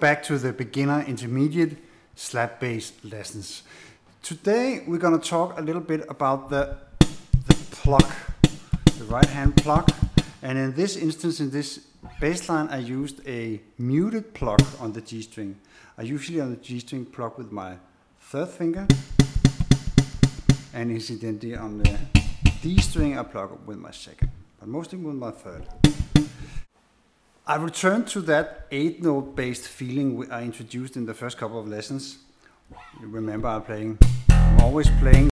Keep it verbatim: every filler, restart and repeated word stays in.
back to the beginner intermediate slap bass lessons. Today we're going to talk a little bit about the, the pluck, the right hand pluck. And in this instance, in this bass line, I used a muted pluck on the G string. I usually on the G string pluck with my third finger, and incidentally on the D string I pluck with my second, but mostly with my third. I returned to that eight note based feeling I introduced in the first couple of lessons. You remember I'm playing, I'm always playing